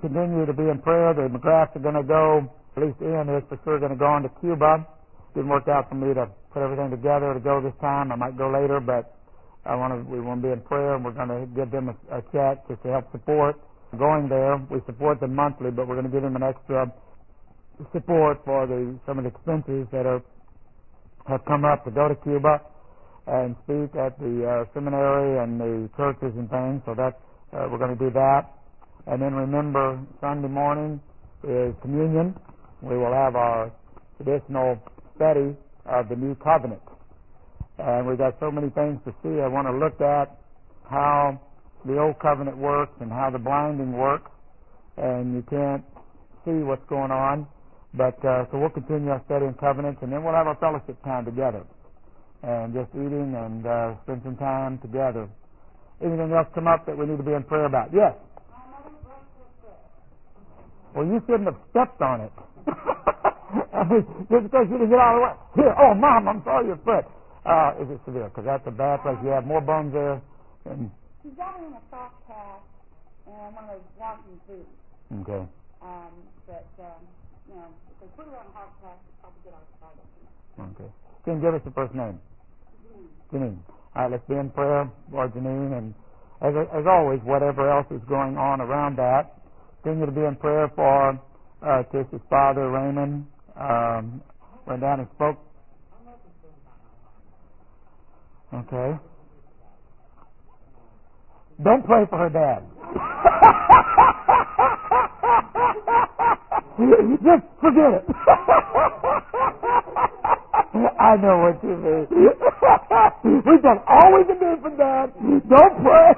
continue to be in prayer. The McGraths are going to go, at least Ian is for sure going to go on to Cuba. Didn't work out for me to put everything together to go this time. I might go later, but we want to be in prayer, and we're going to give them a check just to help support going there. We support them monthly, but we're going to give them an extra support for some of the expenses that have come up to go to Cuba and speak at the seminary and the churches and things. So that's we're going to do that. And then remember, Sunday morning is communion. We will have our traditional study of the New Covenant. And we've got so many things to see. I want to look at how the Old Covenant works and how the blinding works. And you can't see what's going on. But so we'll continue our study in covenants, and then we'll have our fellowship time together. And just eating and spend some time together. Anything else come up that we need to be in prayer about? Yes? Well, you shouldn't have stepped on it. I mean, just because you didn't get out of the way. Here, oh, Mom, I'm sorry, your foot. Is it severe? Because that's a bad place. You have more bones there. She's got it in a soft cast and one of those walking boots. Okay. But, you know, if they put it on a hard cast, it's probably get arthritis. Okay. Can you give us the first name? Janine. All right, let's be in prayer for Janine. And as always, whatever else is going on around that, continue to be in prayer for Tish's father, Raymond. Went down and spoke. Okay. Don't pray for her dad. Just forget it. I know what you mean. We've done all we can do for Dad. Don't pray.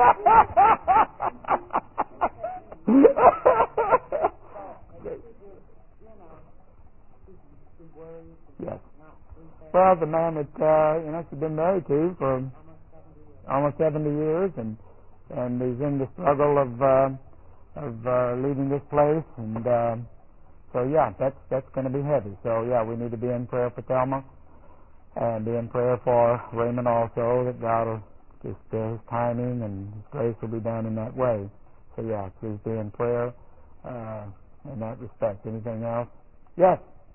Yes. Well, the man that she's been married to for almost 70 years, and he's in the struggle of leaving this place, and so yeah, that's going to be heavy. So yeah, we need to be in prayer for Thelma, and be in prayer for Raymond also, that God will just his timing and his grace will be done in that way. So yeah, please be in prayer in that respect. Anything else? Yes.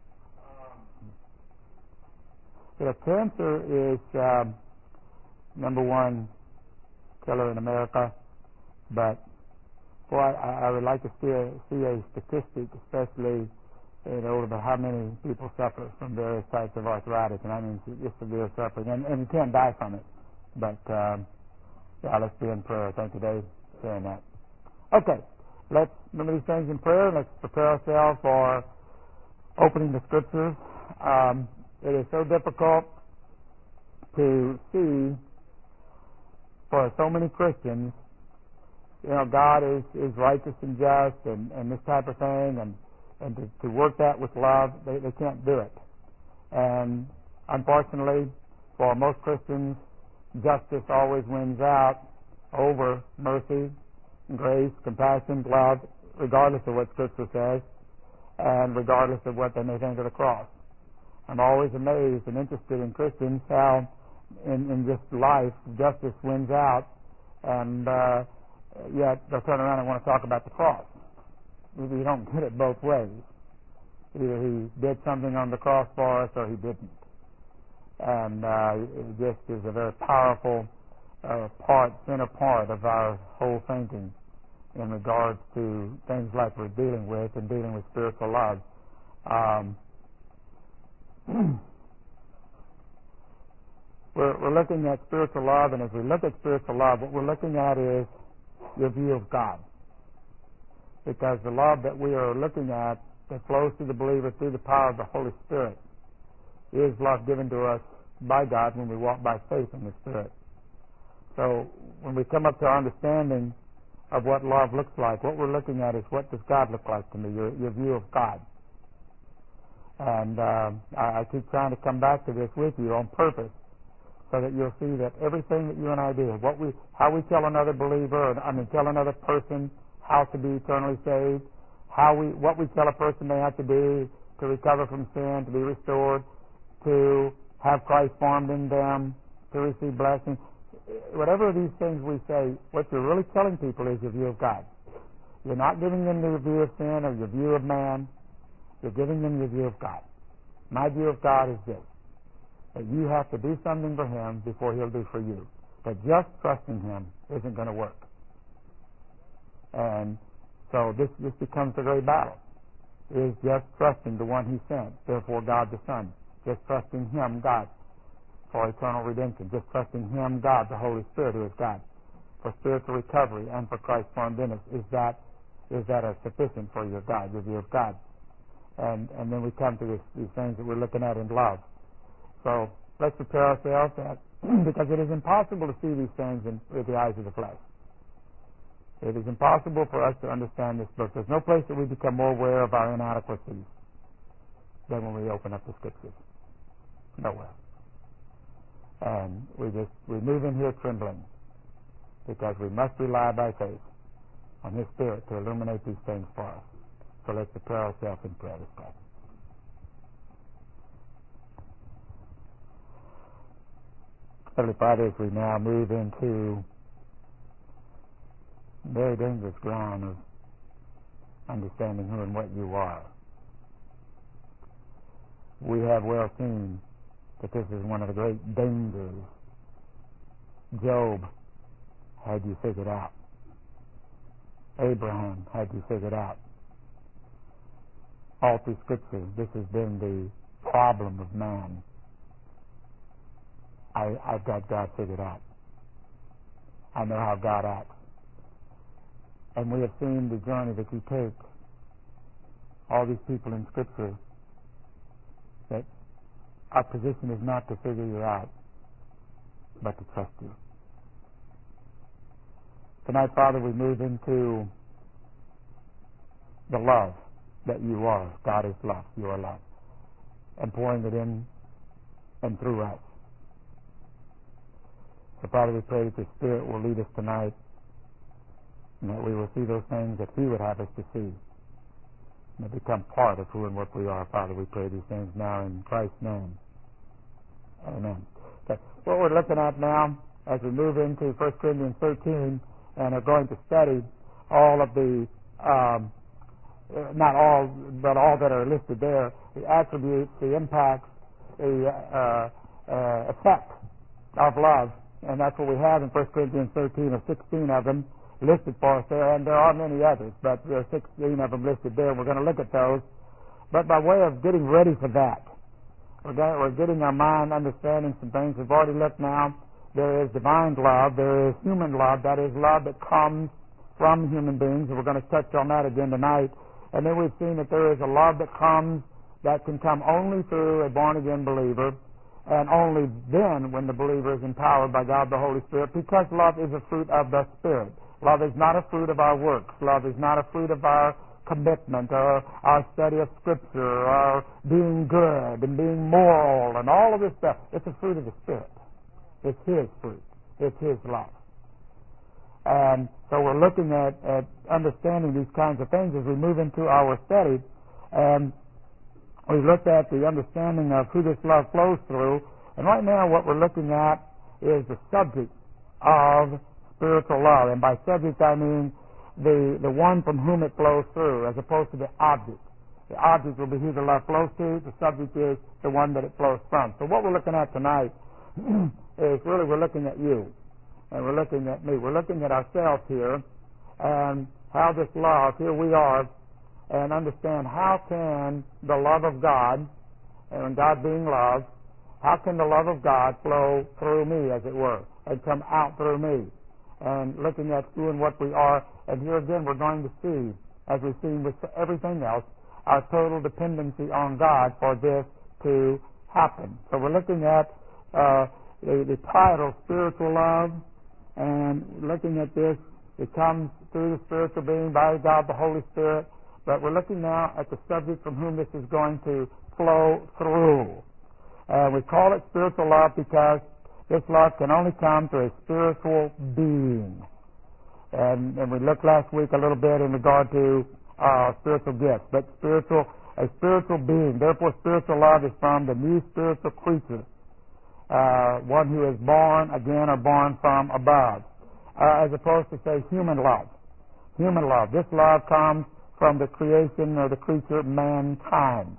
Cancer is number one killer in America, but boy, I would like to see a statistic, especially about how many people suffer from various types of arthritis, and I mean just severe suffering, and you can't die from it. But yeah, let's be in prayer. Thank you, Dave, for saying that. Okay, let's remember these things in prayer. Let's prepare ourselves for opening the Scriptures. It is so difficult to see for so many Christians, God is righteous and just and this type of thing, and to work that with love, they can't do it. And unfortunately, for most Christians, justice always wins out over mercy, grace, compassion, love, regardless of what Scripture says, and regardless of what they may think of the cross. I'm always amazed and interested in Christians how in just life justice wins out, and yet they'll turn around and want to talk about the cross. You don't get it both ways. Either he did something on the cross for us or he didn't. And it just is a very powerful center part of our whole thinking in regards to things like we're dealing with and dealing with spiritual love. We're looking at spiritual love, and as we look at spiritual love, what we're looking at is your view of God. Because the love that we are looking at that flows through the believer through the power of the Holy Spirit is love given to us by God when we walk by faith in the Spirit. So when we come up to our understanding of what love looks like, what we're looking at is what does God look like to me, your view of God. And I keep trying to come back to this with you on purpose so that you'll see that everything that you and I do, how we tell another believer, tell another person how to be eternally saved, what we tell a person they have to do to recover from sin, to be restored, to have Christ formed in them, to receive blessings. Whatever of these things we say, what you're really telling people is your view of God. You're not giving them your view of sin or your view of man. You're giving them your view of God. My view of God is this, that you have to do something for Him before He'll do for you. That just trusting Him isn't going to work. And so this becomes a great battle, is just trusting the one He sent, therefore God the Son. Just trusting Him, God, for eternal redemption. Just trusting Him, God, the Holy Spirit, who is God, for spiritual recovery and for Christ's formed in us. Is that sufficient for your God, your view of God? And then we come to these things that we're looking at in love. So let's prepare ourselves because it is impossible to see these things with the eyes of the flesh. It is impossible for us to understand this book. There's no place that we become more aware of our inadequacies than when we open up the Scriptures. Nowhere. And we move in here trembling because we must rely by faith on His Spirit to illuminate these things for us. So let's prepare ourselves in prayer this day. Heavenly Father, as we now move into very dangerous ground of understanding who and what You are, we have well seen that this is one of the great dangers. Job had you figured out. Abraham had you figured out. All through Scripture, this has been the problem of man. I've got God figured out. I know how God acts. And we have seen the journey that You take. All these people in Scripture, that our position is not to figure You out, but to trust You. Tonight, Father, we move into the love that You are. God is love. You are love. And pouring it in and through us. So, Father, we pray that the Spirit will lead us tonight and that we will see those things that He would have us to see and become part of who and what we are. Father, we pray these things now in Christ's name. Amen. Okay. What we're looking at now as we move into 1 Corinthians 13 and are going to study all of the not all, but all that are listed there, the attributes, the impacts, the effect of love. And that's what we have in 1 Corinthians 13, or 16 of them listed for us there. And there are many others, but there are 16 of them listed there. We're going to look at those. But by way of getting ready for that, we're getting our mind understanding some things. We've already looked now. There is divine love. There is human love. That is love that comes from human beings. And we're going to touch on that again tonight. And then we've seen that there is a love that can come only through a born-again believer, and only then when the believer is empowered by God the Holy Spirit, because love is a fruit of the Spirit. Love is not a fruit of our works. Love is not a fruit of our commitment or our study of Scripture or being good and being moral and all of this stuff. It's a fruit of the Spirit. It's His fruit. It's His love. And so we're looking at understanding these kinds of things as we move into our study. And we looked at the understanding of who this love flows through. And right now what we're looking at is the subject of spiritual love. And by subject I mean the one from whom it flows through, as opposed to the object. The object will be who the love flows to. The subject is the one that it flows from. So what we're looking at tonight is really we're looking at you. And we're looking at me. We're looking at ourselves here and how this love, here we are, and understand how can the love of God, and God being love, how can the love of God flow through me, as it were, and come out through me? And looking at who and what we are. And here again we're going to see, as we've seen with everything else, our total dependency on God for this to happen. So we're looking at the title, Spiritual Love, and looking at this, it comes through the spiritual being by God the Holy Spirit, but we're looking now at the subject from whom this is going to flow through. We call it spiritual love because this love can only come through a spiritual being. And we looked last week a little bit in regard to spiritual gifts, but a spiritual being. Therefore, spiritual love is from the new spiritual creature. One who is born again or born from above, as opposed to, say, human love. Human love. This love comes from the creation or the creature, mankind.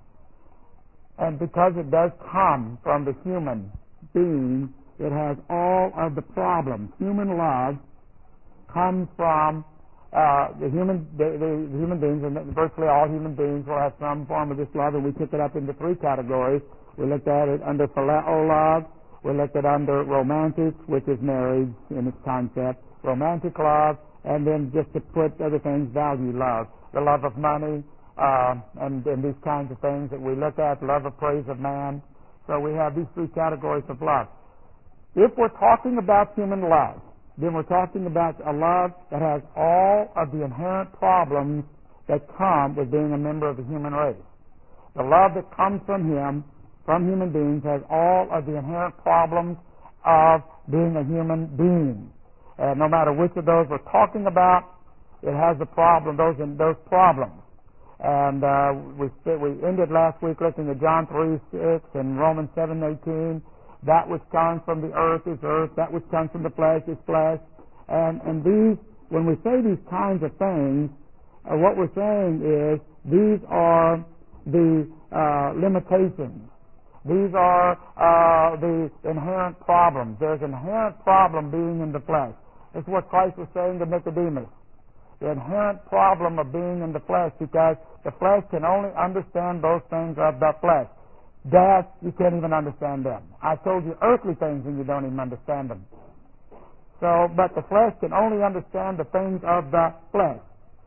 And because it does come from the human being, it has all of the problems. Human love comes from the human beings, and virtually all human beings will have some form of this love, and we took it up into three categories. We looked at it under phileo love, we looked at under romantic, which is marriage in its concept, romantic love, and then just to put other things, value love, the love of money, and these kinds of things that we look at, love of praise of man. So we have these three categories of love. If we're talking about human love, then we're talking about a love that has all of the inherent problems that come with being a member of the human race. The love that comes from Him, from human beings, has all of the inherent problems of being a human being. And no matter which of those we're talking about, it has the problem, those problems. And we ended last week looking at John 3:6 and Romans 7:18. That which comes from the earth is earth. That which comes from the flesh is flesh. And these, when we say these kinds of things, what we're saying is these are the limitations. These are the inherent problems. There's an inherent problem being in the flesh. This is what Christ was saying to Nicodemus. The inherent problem of being in the flesh, because the flesh can only understand those things of the flesh. Death, you can't even understand them. I told you earthly things and you don't even understand them. So, but the flesh can only understand the things of the flesh.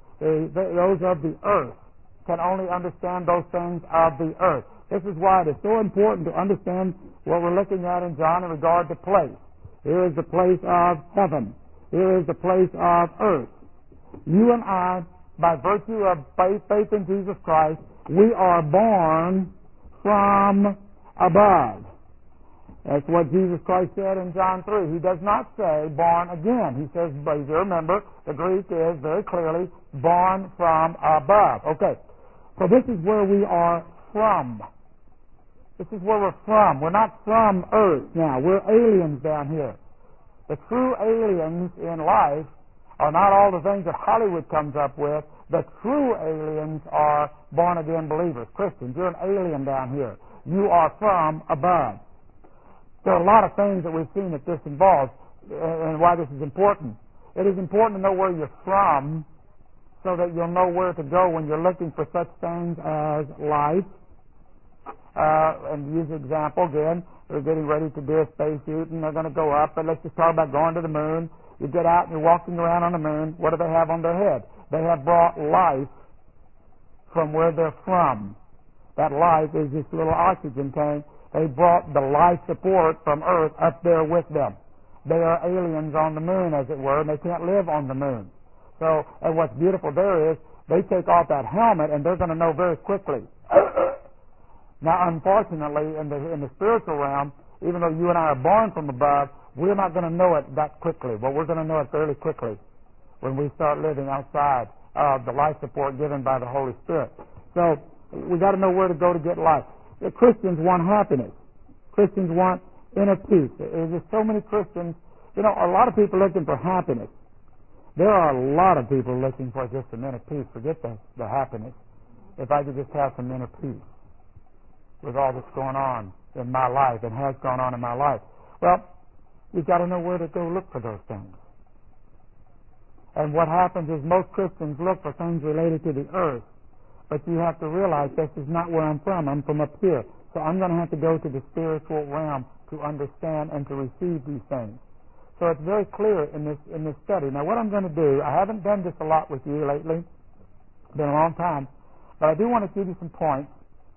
Those of the earth can only understand those things of the earth. This is why it is so important to understand what we're looking at in John in regard to place. Here is the place of heaven. Here is the place of earth. You and I, by virtue of faith in Jesus Christ, we are born from above. That's what Jesus Christ said in John 3. He does not say born again. He says, but if you remember, the Greek is very clearly born from above. Okay, so this is where we are from. This is where we're from. We're not from earth now. We're aliens down here. The true aliens in life are not all the things that Hollywood comes up with. The true aliens are born-again believers, Christians. You're an alien down here. You are from above. There are a lot of things that we've seen that this involves and why this is important. It is important to know where you're from so that you'll know where to go when you're looking for such things as life. And to use an example again, they're getting ready to do a spacesuit and they're going to go up, but let's just talk about going to the moon. You get out and you're walking around on the moon. What do they have on their head? They have brought life from where they're from. That life is this little oxygen tank. They brought the life support from Earth up there with them. They are aliens on the moon, as it were, and they can't live on the moon. So, and what's beautiful there is they take off that helmet and they're going to know very quickly. Now, unfortunately, in the spiritual realm, even though you and I are born from above, we're not going to know it that quickly, but we're going to know it fairly quickly when we start living outside of the life support given by the Holy Spirit. So we got to know where to go to get life. The Christians want happiness. Christians want inner peace. There's so many Christians, a lot of people looking for happiness. There are a lot of people looking for just some inner peace. Forget the happiness. If I could just have some inner peace with all that's going on in my life and has gone on in my life. Well, you've got to know where to go look for those things. And what happens is most Christians look for things related to the earth. But you have to realize this is not where I'm from. I'm from up here. So I'm going to have to go to the spiritual realm to understand and to receive these things. So it's very clear in this study. Now what I'm going to do, I haven't done this a lot with you lately. It's been a long time. But I do want to give you some points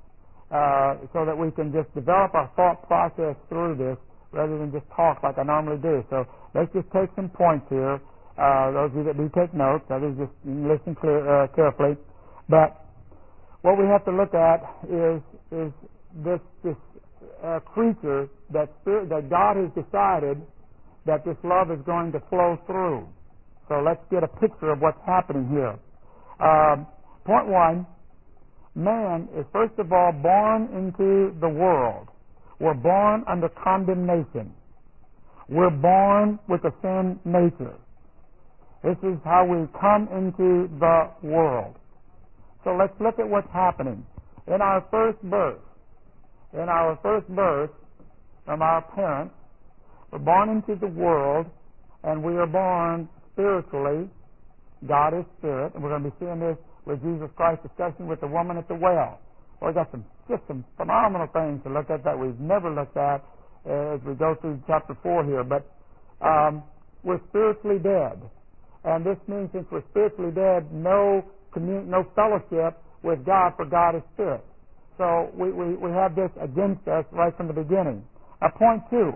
so that we can just develop our thought process through this rather than just talk like I normally do. So let's just take some points here. Those of you that do take notes, others just listen carefully. But what we have to look at is this creature that God has decided that this love is going to flow through. So let's get a picture of what's happening here. Point one, man is first of all born into the world. We're born under condemnation. We're born with a sin nature. This is how we come into the world. So let's look at what's happening. In our first birth from our parents, we're born into the world, and we are born spiritually. God is spirit, and we're going to be seeing this with Jesus Christ discussing with the woman at the well. Well, we got some phenomenal things to look at that we've never looked at as we go through chapter 4 here. But we're spiritually dead, and this means since we're spiritually dead, no fellowship with God, for God is spirit. So we have this against us right from the beginning. Point 2.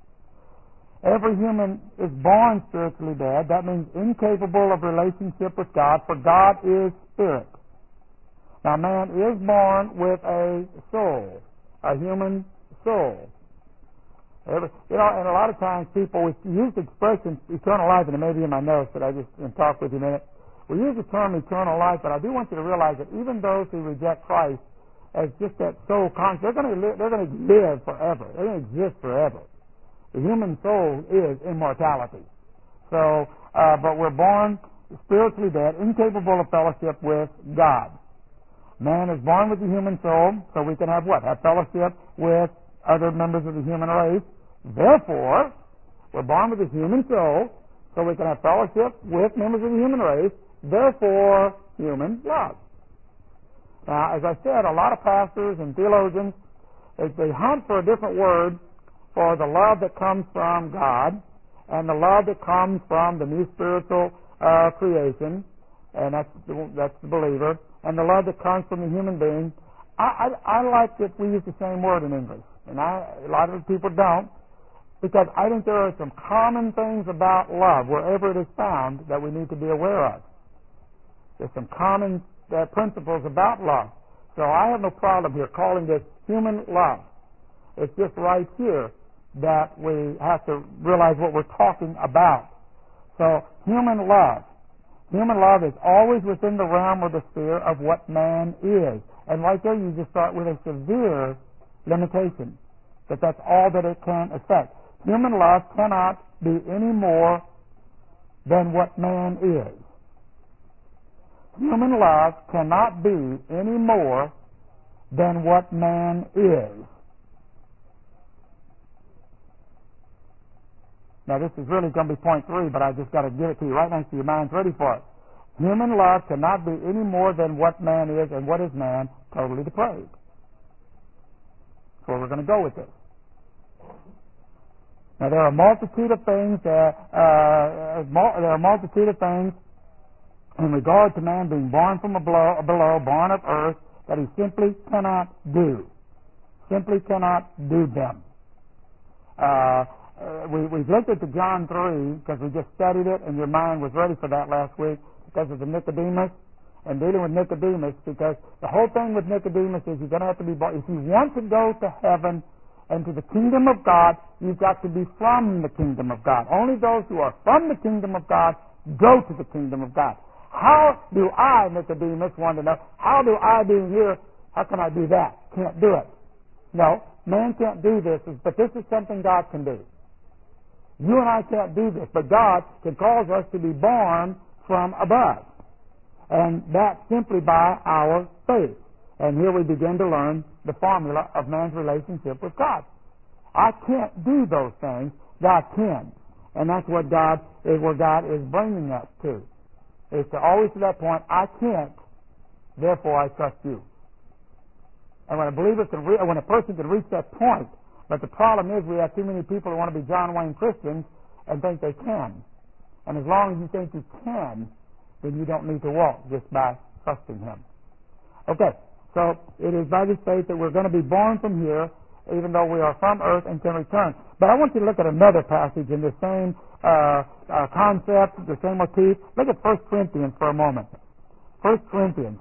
Every human is born spiritually dead. That means incapable of relationship with God, for God is spirit. Now, man is born with a soul, a human soul. And a lot of times people use the expression eternal life, and it may be in my notes, but I just talk with you a minute. We use the term eternal life, but I do want you to realize that even those who reject Christ as just that soul concept, they're going to live forever. They're going to exist forever. The human soul is immortality. So, but we're born spiritually dead, incapable of fellowship with God. Man is born with the human soul, so we can have what? Have fellowship with other members of the human race. Therefore, we're born with a human soul, so we can have fellowship with members of the human race. Therefore, human love. Now, as I said, a lot of pastors and theologians, they hunt for a different word for the love that comes from God and the love that comes from the new spiritual creation, and that's the believer, and the love that comes from the human being. I like that we use the same word in English, and a lot of people don't, because I think there are some common things about love, wherever it is found, that we need to be aware of. There's some common principles about love. So I have no problem here calling this human love. It's just right here that we have to realize what we're talking about. So human love is always within the realm or the sphere of what man is. And right there you just start with a severe limitation, that's all that it can affect. Human love cannot be any more than what man is. Human love cannot be any more than what man is. Now, this is really going to be point 3, but I just got to give it to you right now so your mind's ready for it. Human love cannot be any more than what man is, and what is man? Totally depraved. That's where we're going to go with this. Now, there are a multitude of things. There are a multitude of things in regard to man being born from below, born of earth, that he simply cannot do. Simply cannot do them. We've looked at the John 3 because we just studied it, and your mind was ready for that last week because of the Nicodemus and dealing with Nicodemus, because the whole thing with Nicodemus is you're going to have to be born. If you want to go to heaven and to the kingdom of God, you've got to be from the kingdom of God. Only those who are from the kingdom of God go to the kingdom of God. How do I, Nicodemus, want to know, how do I being here, how can I do that? Can't do it. No, man can't do this, but this is something God can do. You and I can't do this, but God can cause us to be born from above. And that's simply by our faith. And here we begin to learn the formula of man's relationship with God. I can't do those things. God can. And that's what God is bringing us to. Is to always to that point, I can't, therefore I trust you. And when a person can reach that point, but the problem is we have too many people who want to be John Wayne Christians and think they can. And as long as you think you can, then you don't need to walk just by trusting him. Okay, so it is by this faith that we're going to be born from here, even though we are from earth and can return. But I want you to look at another passage in the same concept, the same motif. Look at 1 Corinthians for a moment. 1 Corinthians.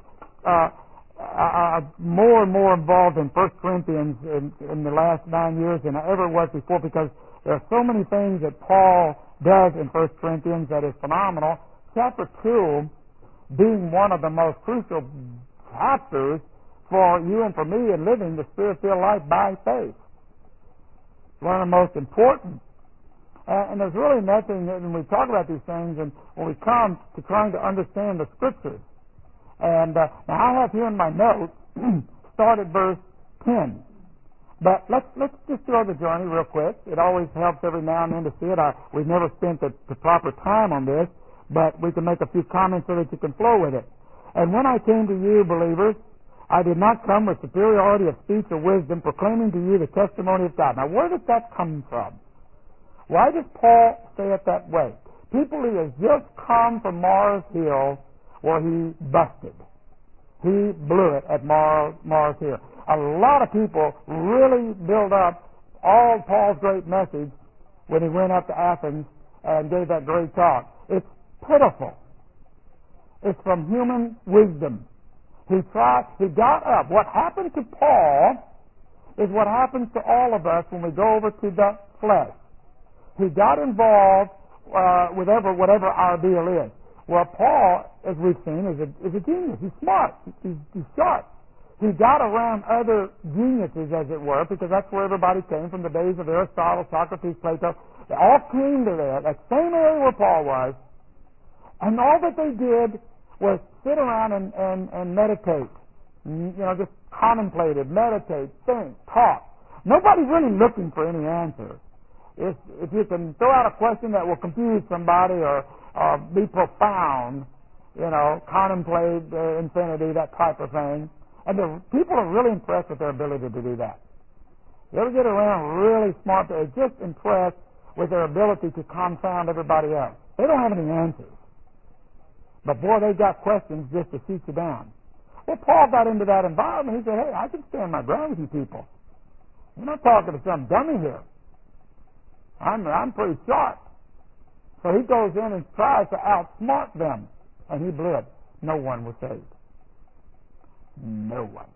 More and more involved in 1 Corinthians in the last 9 years than I ever was before, because there are so many things that Paul does in 1 Corinthians that is phenomenal. Chapter 2 being one of the most crucial chapters for you and for me in living the Spirit-filled life by faith. One of the most important And there's really nothing, when we talk about these things and when we come to trying to understand the Scriptures. And now I have here in my notes, start at verse 10. But let's just go the journey real quick. It always helps every now and then to see it. We've never spent the proper time on this, but we can make a few comments so that you can flow with it. And when I came to you, believers, I did not come with superiority of speech or wisdom, proclaiming to you the testimony of God. Now, where did that come from? Why does Paul say it that way? People who have just come from Mars Hill where he busted. He blew it at Mars Hill. A lot of people really build up all Paul's great message when he went up to Athens and gave that great talk. It's pitiful. It's from human wisdom. He got up. What happened to Paul is what happens to all of us when we go over to the flesh. He got involved with whatever our deal is. Well, Paul, as we've seen, is a genius. He's smart. He's sharp. He got around other geniuses, as it were, because that's where everybody came from, the days of Aristotle, Socrates, Plato. They all came to that same area where Paul was, and all that they did was sit around and meditate. Just contemplated, meditate, think, talk. Nobody really looking for any answer. If you can throw out a question that will confuse somebody or be profound, contemplate infinity, that type of thing. And people are really impressed with their ability to do that. You ever get around really smart, they're just impressed with their ability to confound everybody else. They don't have any answers. But boy, they got questions just to shoot you down. Well, Paul got into that environment. He said, hey, I can stand my ground with you people. I'm not talking to some dummy here. I'm pretty sharp. So he goes in and tries to outsmart them. And he blew it. No one was saved. No one.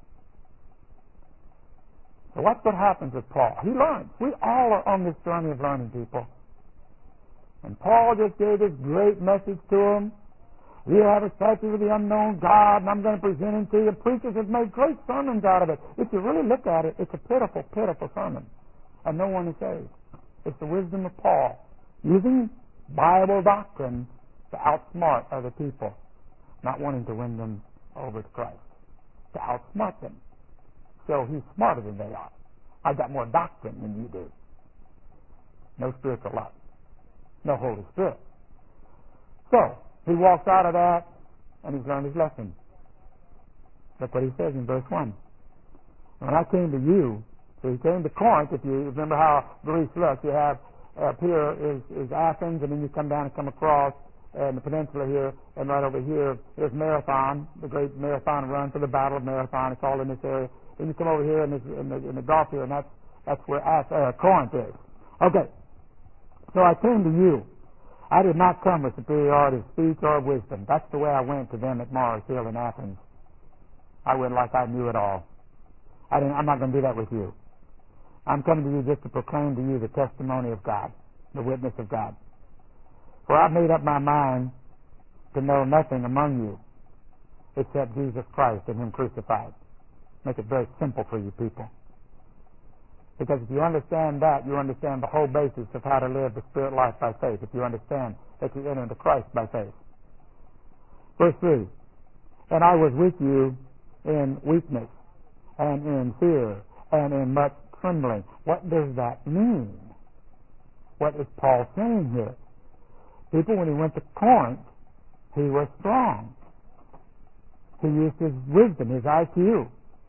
So what's what happens with Paul? He learns. We all are on this journey of learning, people. And Paul just gave this great message to them. You have a statue of the unknown God, and I'm going to present him to you. Preachers have made great sermons out of it. If you really look at it, it's a pitiful, pitiful sermon. And no one is saved. It's the wisdom of Paul, using Bible doctrine to outsmart other people, not wanting to win them over to Christ, to outsmart them. So he's smarter than they are. I've got more doctrine than you do. No spiritual life. No Holy Spirit. So, he walks out of that, and he's learned his lesson. Look what he says in verse 1. When I came to you, so he came to Corinth, if you remember how Greece looks, you have up here is Athens, and then you come down and come across the peninsula here, and right over here is Marathon, the great marathon run for the Battle of Marathon. It's all in this area. Then you come over here in the Gulf here, and that's where Corinth is. Okay, so I came to you. I did not come with superiority of speech or of wisdom. That's the way I went to them at Mars Hill in Athens. I went like I knew it all. I'm not going to do that with you. I'm coming to you just to proclaim to you the testimony of God, the witness of God. For I've made up my mind to know nothing among you except Jesus Christ and Him crucified. Make it very simple for you people. Because if you understand that, you understand the whole basis of how to live the spirit life by faith. If you understand that you enter into Christ by faith. Verse 3. And I was with you in weakness and in fear and in much trembling. What does that mean? What is Paul saying here? People, when he went to Corinth, he was strong. He used his wisdom, his IQ.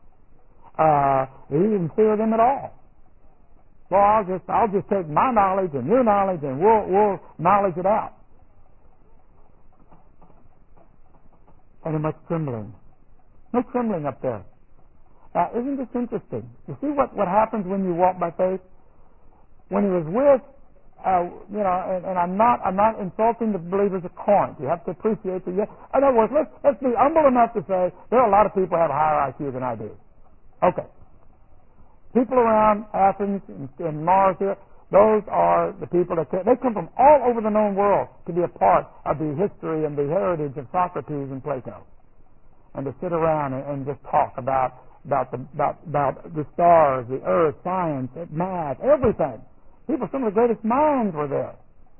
He didn't fear them at all. Well, I'll just take my knowledge and your knowledge, and we'll knowledge it out. And in much trembling. No trembling up there. Now, isn't this interesting? You see what happens when you walk by faith? When he was with, and I'm not insulting the believers of Corinth. You have to appreciate the. In other words, let's be humble enough to say there are a lot of people who have a higher IQ than I do. Okay. People around Athens and Mars here, those are the people that they come from all over the known world to be a part of the history and the heritage of Socrates and Plato, and to sit around and just talk about the stars, the earth, science, math, everything. People, some of the greatest minds were there.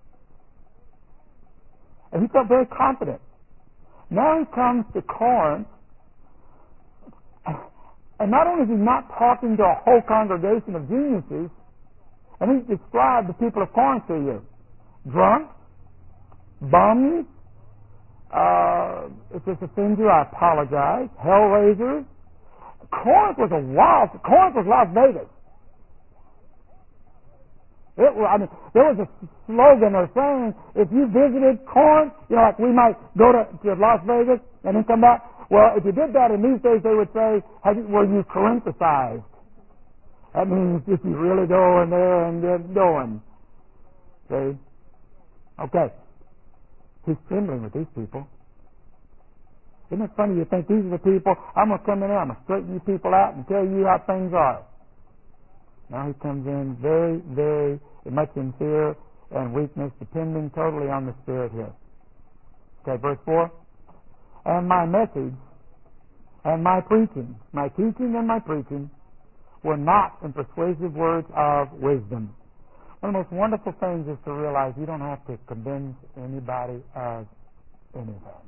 And he felt very confident. Now he comes to Corinth, and not only is he not talking to a whole congregation of geniuses, and he's described the people of Corinth to you. Drunks, bums, if this offends you, I apologize, hellraisers. Corinth was Las Vegas. There was a slogan or saying, if you visited Corinth, like we might go to Las Vegas and then come back. Well, if you did that in these days, they would say, were you Corinthicized? That means if you really go in there and get going. See? Okay. He's trembling with these people. Isn't it funny? You think these are the people, I'm going to come in there, I'm going to straighten you people out and tell you how things are. Now he comes in very, very much in fear and weakness, depending totally on the Spirit here. Okay, verse 4. And my message and my preaching, my teaching and my preaching, were not in persuasive words of wisdom. One of the most wonderful things is to realize you don't have to convince anybody of anything.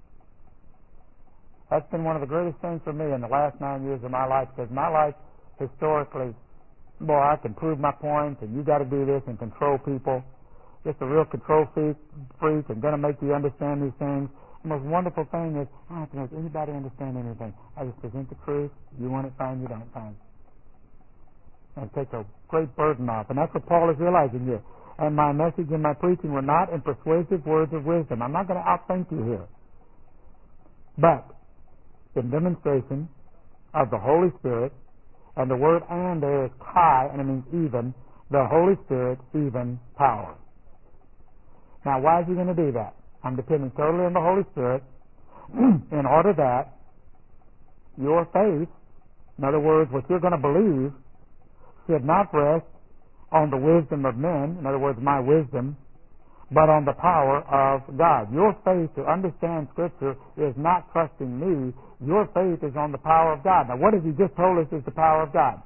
That's been one of the greatest things for me in the last 9 years of my life, because my life historically, boy, I can prove my point, and you got to do this and control people. Just a real control freak and going to make you understand these things. The most wonderful thing is I don't have to make anybody understand anything. I just present the truth. You want it, fine. You don't, fine. And it takes a great burden off. And that's what Paul is realizing here. And my message and my preaching were not in persuasive words of wisdom. I'm not going to outthink you here. But in demonstration of the Holy Spirit, and the word "and" there is kai, and it means even, the Holy Spirit, even power. Now, why is he going to do that? I'm depending totally on the Holy Spirit in order that your faith, in other words, what you're going to believe, should not rest on the wisdom of men, in other words, my wisdom, but on the power of God. Your faith to understand Scripture is not trusting me. Your faith is on the power of God. Now, what has he just told us is the power of God?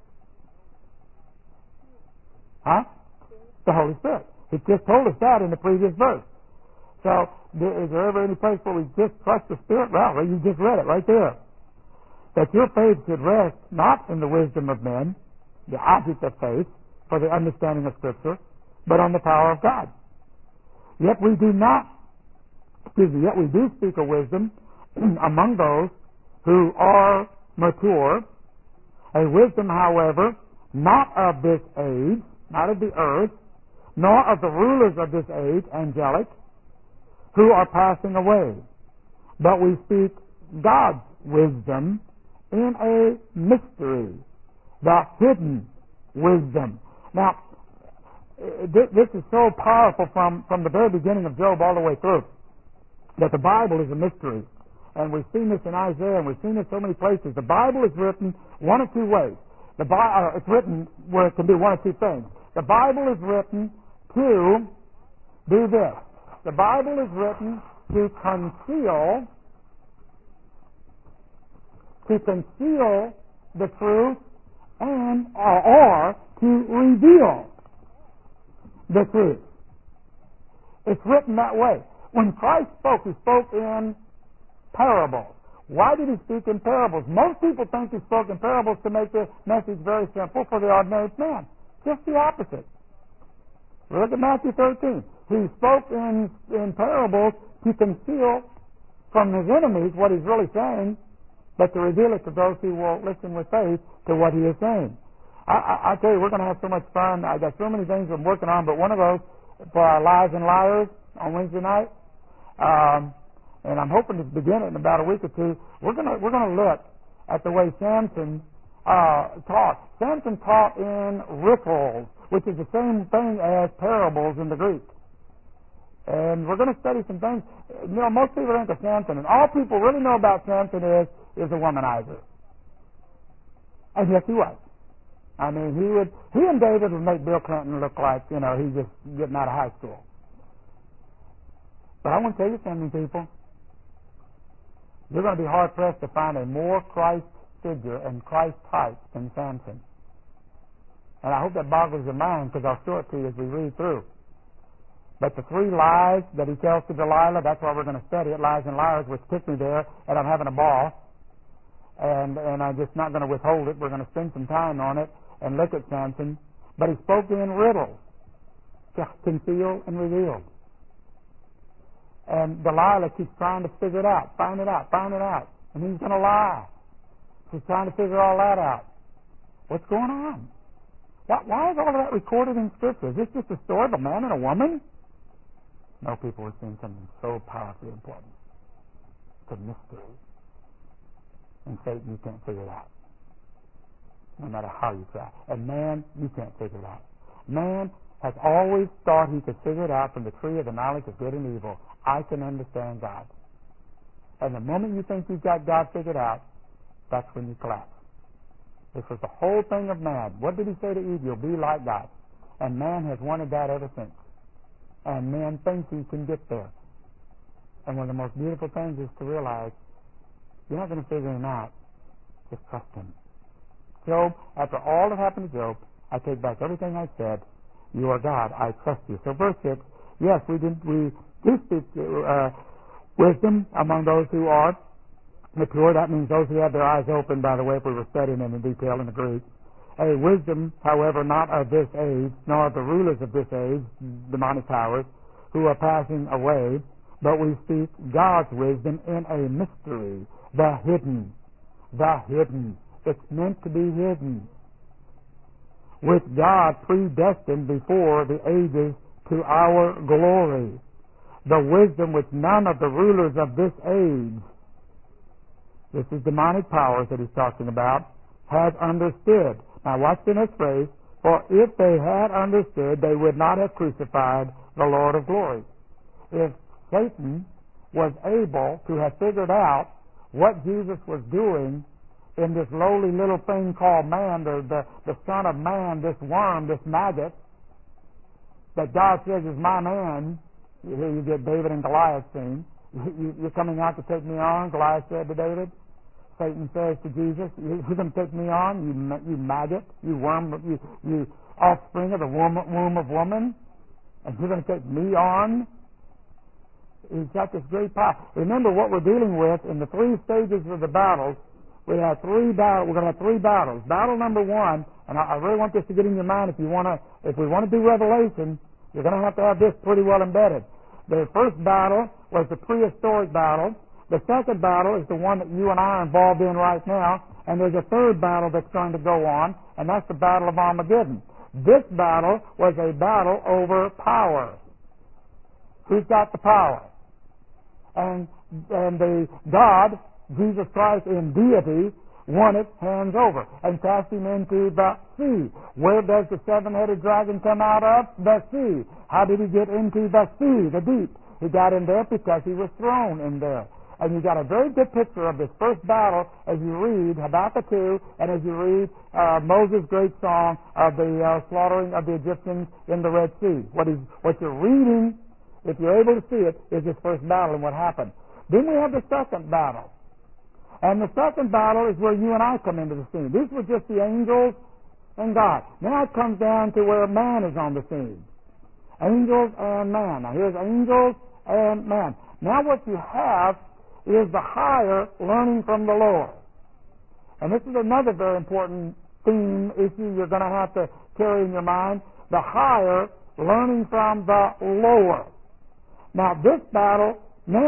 Huh? The Holy Spirit. He just told us that in the previous verse. So, is there ever any place where we just trust the Spirit? Well, you just read it right there. That your faith should rest not in the wisdom of men, the object of faith, for the understanding of Scripture, but on the power of God. Yet we do speak of wisdom among those who are mature, a wisdom, however, not of this age, not of the earth, nor of the rulers of this age, angelic, who are passing away. But we speak God's wisdom in a mystery, the hidden wisdom. Now, this is so powerful from the very beginning of Job all the way through, that the Bible is a mystery. And we've seen this in Isaiah, and we've seen it so many places. The Bible is written one of two ways. It's written where it can do one of two things. The Bible is written to do this. The Bible is written to conceal the truth and or to reveal the truth. It's written that way. When Christ spoke, he spoke in parables. Why did he speak in parables? Most people think he spoke in parables to make the message very simple for the ordinary man. Just the opposite. Look at Matthew 13. He spoke in parables to conceal from his enemies what he's really saying, but to reveal it to those who will listen with faith to what he is saying. I tell you, we're going to have so much fun. I got so many things I'm working on, but one of those for our Lies and Liars on Wednesday night, and I'm hoping to begin it in about a week or two. We're going to look at the way Samson taught. Samson taught in riddles, which is the same thing as parables in the Greek. And we're going to study some things. Most people think of Samson, and all people really know about Samson is a womanizer. And yes, he was. I mean, he and David would make Bill Clinton look like, he's just getting out of high school. But I want to tell you something, people. You're going to be hard-pressed to find a more Christ figure and Christ type than Samson. And I hope that boggles your mind, because I'll show it to you as we read through. But the 3 lies that he tells to Delilah, that's why we're going to study it, lies and liars, which took me there, and I'm having a ball. And I'm just not going to withhold it. We're going to spend some time on it and look at Samson. But he spoke in riddles, to conceal and reveal. And Delilah keeps trying to figure it out, find it out. And he's going to lie. She's trying to figure all that out. What's going on? Why is all of that recorded in Scripture? Is this just a story of a man and a woman? No, people are seeing something so powerfully important. It's a mystery. And Satan, you can't figure it out. No matter how you try. And man, you can't figure it out. Man has always thought he could figure it out from the tree of the knowledge of good and evil. I can understand God. And the moment you think you've got God figured out, that's when you collapse. This was the whole thing of man. What did he say to Eve? You'll be like God. And man has wanted that ever since. And man thinks he can get there. And one of the most beautiful things is to realize you're not going to figure him out. Just trust him. Job, after all that happened to Job, I take back everything I said. You are God. I trust you. So verse 6, yes, we do speak wisdom among those who are mature. That means those who have their eyes open, by the way, if we were studying them in detail in the Greek. A wisdom, however, not of this age, nor of the rulers of this age, demonic powers, who are passing away, but we speak God's wisdom in a mystery, the hidden. The hidden. It's meant to be hidden. With God predestined before the ages to our glory. The wisdom which none of the rulers of this age, this is demonic powers that he's talking about, have understood. Now watch the next phrase. For if they had understood, they would not have crucified the Lord of glory. If Satan was able to have figured out what Jesus was doing in this lowly little thing called man, the son of man, this worm, this maggot, that God says is my man. Here you get David and Goliath scene. You're coming out to take me on, Goliath said to David. Satan says to Jesus, you're going to take me on, you maggot, you worm, you offspring of the womb of woman, and you're going to take me on? He's got this great power. Remember what we're dealing with in the 3 stages of the battles. We're going to have 3 battles. Battle number 1, and I really want this to get in your mind. If we want to do Revelation, you're going to have this pretty well embedded. The first battle was the prehistoric battle. The second battle is the one that you and I are involved in right now, and there's a third battle that's going to go on, and that's the Battle of Armageddon. This battle was a battle over power. Who's got the power? And the God, Jesus Christ in deity, won it hands over and cast him into the sea. Where does the 7-headed dragon come out of? The sea. How did he get into the sea, the deep? He got in there because he was thrown in there. And you got a very good picture of this first battle as you read Habakkuk 2 and as you read Moses' great song of the slaughtering of the Egyptians in the Red Sea. What you're reading, if you're able to see it, is this first battle and what happened. Then we have the second battle. And the second battle is where you and I come into the scene. These were just the angels and God. Now it comes down to where man is on the scene. Angels and man. Now here's angels and man. Now what you have is the higher learning from the lower. And this is another very important theme issue you're going to have to carry in your mind. The higher learning from the lower. Now this battle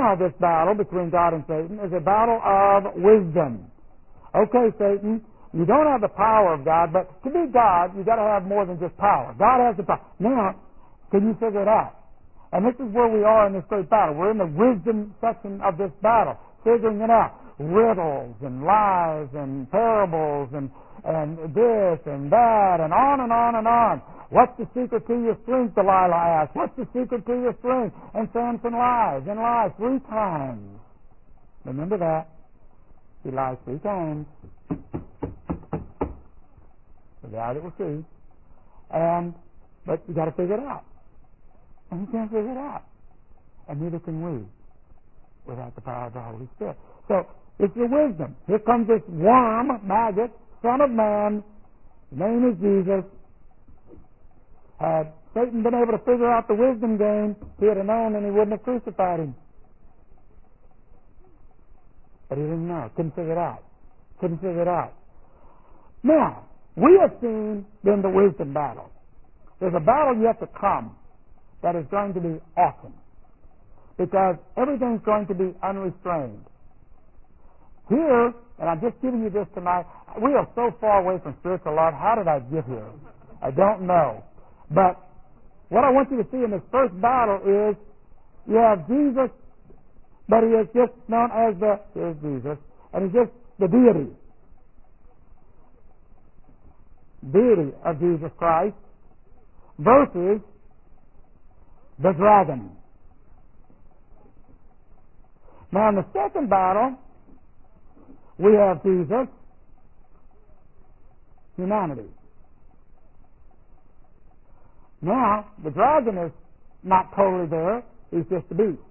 between God and Satan is a battle of wisdom. Okay, Satan, you don't have the power of God, but to be God, you've got to have more than just power. God has the power. Now, can you figure it out? And this is where we are in this great battle. We're in the wisdom section of this battle, figuring it out. Riddles and lies and parables and this and that and on and on and on. What's the secret to your strength, Delilah asked. What's the secret to your strength? And Samson lies and lies 3 times. Remember that. He lies 3 times. The guy that will see. But you got to figure it out. And he can't figure it out. And neither can we without the power of the Holy Spirit. So, it's your wisdom. Here comes this worm, maggot, son of man. His name is Jesus. Had Satan been able to figure out the wisdom game, he would have known and he wouldn't have crucified him. But he didn't know. Couldn't figure it out. Couldn't figure it out. Now, we have seen then the wisdom battle. There's a battle yet to come that is going to be awesome, because everything's going to be unrestrained. Here, and I'm just giving you this tonight, we are so far away from spiritual life. How did I get here? I don't know. But what I want you to see in this first battle is you have Jesus, but he is just known as here's Jesus, and he's just the deity of Jesus Christ versus the dragon. Now in the second battle, we have Jesus, humanity. Now, the dragon is not totally there. He's just a beast.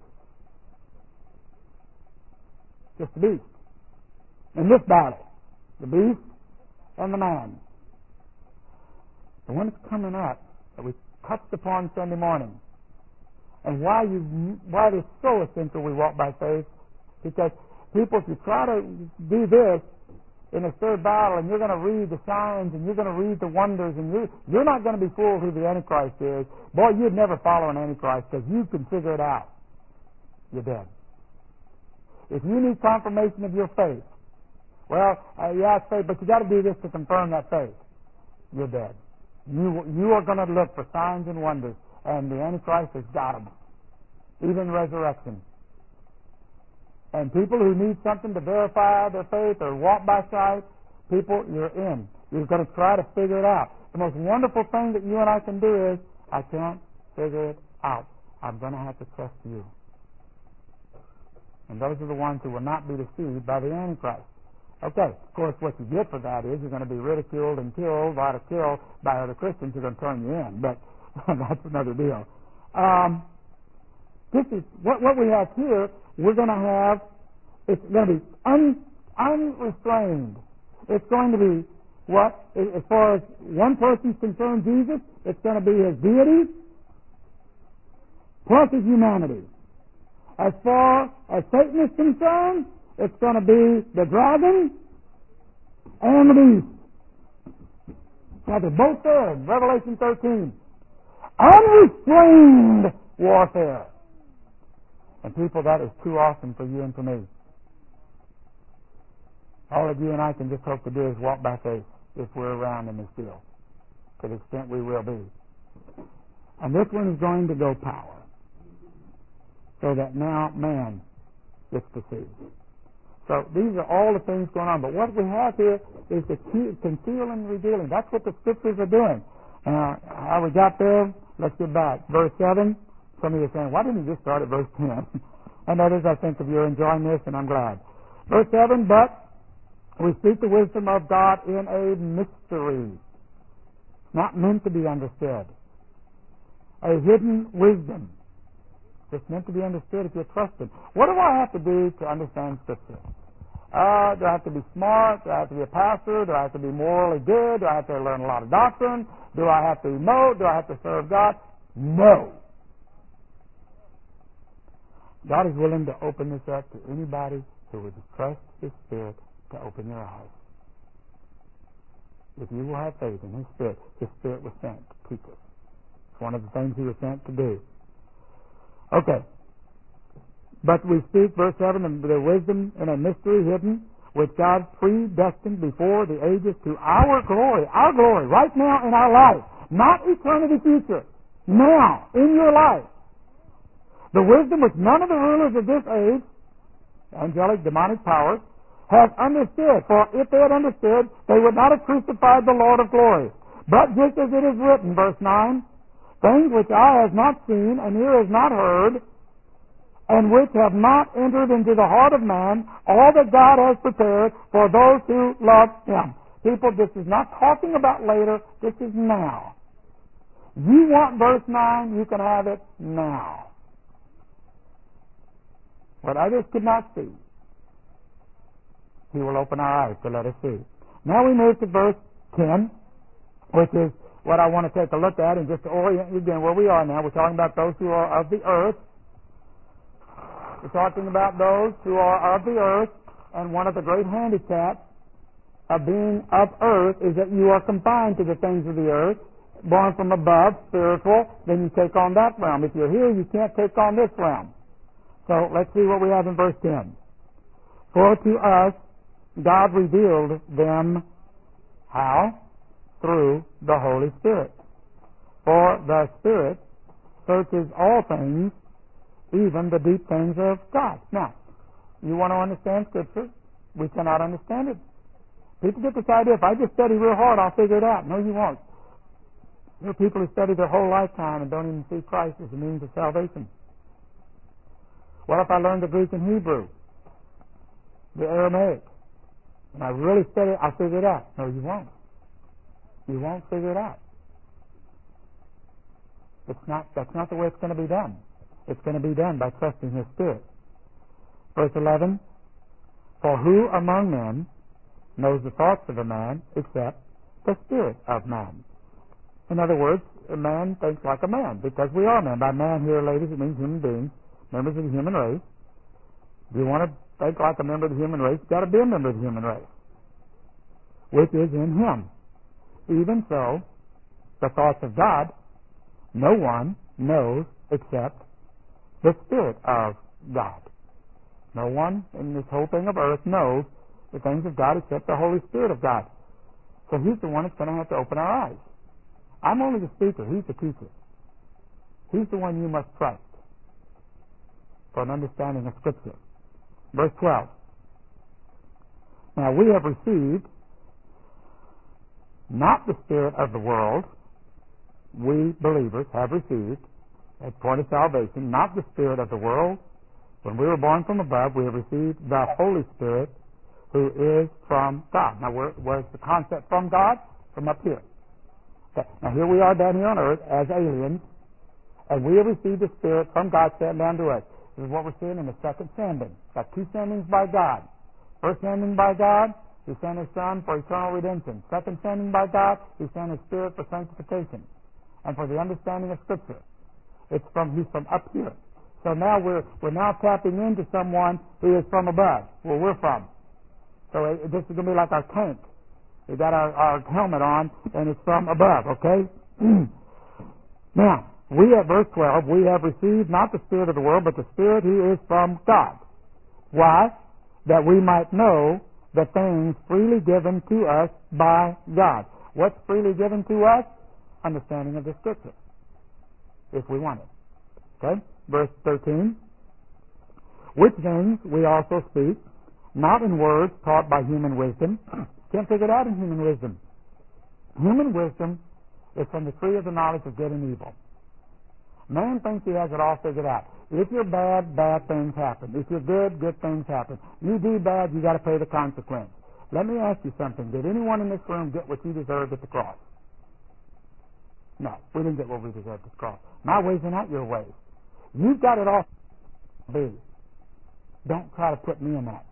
Just a beast. In this battle, the beast and the man. The one that's coming up that we touched upon Sunday morning, and why it is so essential we walk by faith, because people, if you try to do this in a third battle, and you're going to read the signs, and you're going to read the wonders, and you're not going to be fooled who the Antichrist is. Boy, you'd never follow an Antichrist, because you can figure it out. You're dead. If you need confirmation of your faith, well, yeah, it's faith, but you got to do this to confirm that faith. You're dead. You are going to look for signs and wonders, and the Antichrist has got them, even resurrection. And people who need something to verify their faith or walk by sight, people, you're in. You're going to try to figure it out. The most wonderful thing that you and I can do is, I can't figure it out. I'm going to have to trust you. And those are the ones who will not be deceived by the Antichrist. Okay, of course, what you get for that is you're going to be ridiculed and killed by other Christians who are going to turn you in. But that's another deal. This is what we have here. We're going to have, it's going to be unrestrained. It's going to be what, as far as one person's concerned, Jesus, it's going to be his deity plus his humanity. As far as Satan is concerned, it's going to be the dragon and the beast. Now they're both there in Revelation 13. Unrestrained warfare. And people, that is too awesome for you and for me. All that you and I can just hope to do is walk by faith if we're around in this deal, to the extent we will be. And this one is going to go power, so that now man gets to see. So these are all the things going on. But what we have here is the conceal and revealing. That's what the scriptures are doing. How we got there, let's get back. Verse 7. Some of you are saying, why didn't you just start at verse 10? And others, I think, if you're enjoying this, and I'm glad. Verse 7, but we speak the wisdom of God in a mystery, not meant to be understood. A hidden wisdom. It's meant to be understood if you're trusted. What do I have to do to understand Scripture? Do I have to be smart? Do I have to be a pastor? Do I have to be morally good? Do I have to learn a lot of doctrine? Do I have to emote? Do I have to serve God? No. God is willing to open this up to anybody who would trust His Spirit to open your eyes. If you will have faith in His Spirit was sent to teach us. It's one of the things He was sent to do. Okay. But we speak, verse 7, of the wisdom in a mystery hidden, which God predestined before the ages to our glory, right now in our life, not eternity future, now, in your life. The wisdom which none of the rulers of this age, angelic, demonic powers, have understood. For if they had understood, they would not have crucified the Lord of glory. But just as it is written, verse 9, things which eye has not seen, and ear has not heard, and which have not entered into the heart of man, all that God has prepared for those who love Him. People, this is not talking about later, this is now. You want verse 9, you can have it now. What others could not see, He will open our eyes to let us see. Now we move to verse 10, which is what I want to take a look at, and just to orient you again where we are now, we're talking about those who are of the earth. We're talking about those who are of the earth, and one of the great handicaps of being of earth is that you are confined to the things of the earth, born from above, spiritual, then you take on that realm. If you're here, you can't take on this realm. So let's see what we have in verse 10. For to us God revealed them, how? Through the Holy Spirit. For the Spirit searches all things, even the deep things of God. Now, you want to understand Scripture? We cannot understand it. People get this idea, if I just study real hard, I'll figure it out. No, you won't. There are people who study their whole lifetime and don't even see Christ as a means of salvation. What if I learned the Greek and Hebrew, the Aramaic, and I really study it, I'll figure it out? No, you won't. You won't figure it out. That's not the way it's going to be done. It's going to be done by trusting His Spirit. Verse 11, for who among men knows the thoughts of a man except the spirit of man? In other words, a man thinks like a man, because we are men. By man here, ladies, it means human beings, members of the human race. If you want to think like a member of the human race, you've got to be a member of the human race, which is in Him. Even so, the thoughts of God, no one knows except the Spirit of God. No one in this whole thing of earth knows the things of God except the Holy Spirit of God. So He's the one that's going to have to open our eyes. I'm only the speaker. He's the teacher. He's the one you must trust for an understanding of Scripture. Verse 12. Now we have received not the spirit of the world. We believers have received, at point of salvation, not the spirit of the world. When we were born from above, we have received the Holy Spirit, who is from God. Now, where's the concept from God? From up here. Okay. Now, here we are down here on earth as aliens, and we have received the Spirit from God sent down to us. This is what we're seeing in the second sending. Got two sendings by God. First sending by God, He sent His Son for eternal redemption. Second sending by God, He sent His Spirit for sanctification and for the understanding of Scripture. He's from up here. So now we're now tapping into someone who is from above, where we're from. So this is going to be like our tank. We got our helmet on, and it's from above, okay? Now, we at verse 12, we have received not the Spirit of the world, but the Spirit who is from God. Why? That we might know the things freely given to us by God. What's freely given to us? Understanding of the Scripture, if we want it. Okay? Verse 13. Which things we also speak, not in words taught by human wisdom. Can't figure it out in human wisdom. Human wisdom is from the tree of the knowledge of good and evil. Man thinks he has it all figured out. If you're bad, bad things happen. If you're good, good things happen. You do bad, you got to pay the consequence. Let me ask you something. Did anyone in this room get what you deserved at the cross? No, we didn't get what we deserved at the cross. My ways are not your ways. You've got it all. Don't try to put me in that.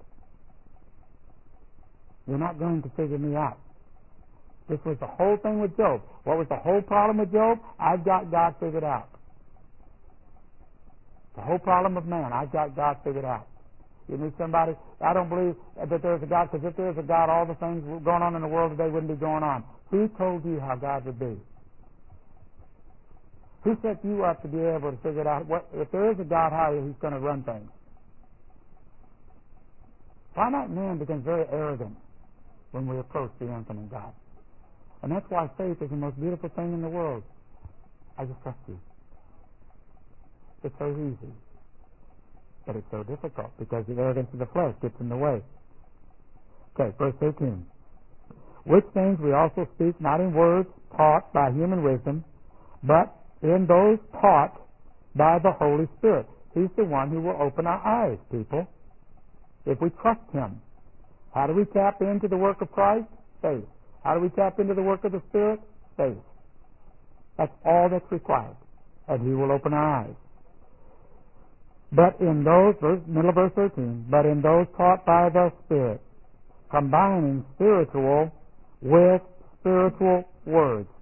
You're not going to figure me out. This was the whole thing with Job. What was the whole problem with Job? I've got God figured out. The whole problem of man, I've got God figured out. You meet somebody, I don't believe that there's a God, because if there's a God, all the things going on in the world today wouldn't be going on. Who told you how God would be? Who set you up to be able to figure out if there is a God, how He's going to run things? Finite man becomes very arrogant when we approach the infinite God. And that's why faith is the most beautiful thing in the world. I just trust you. It's so easy. But it's so difficult because the arrogance of the flesh gets in the way. Okay, verse 13. Which things we also speak not in words taught by human wisdom, but in those taught by the Holy Spirit. He's the one who will open our eyes, people, if we trust Him. How do we tap into the work of Christ? Faith. How do we tap into the work of the Spirit? Faith. That's all that's required. And He will open our eyes. But in those, middle of verse 13, but in those taught by the Spirit, combining spiritual with spiritual words.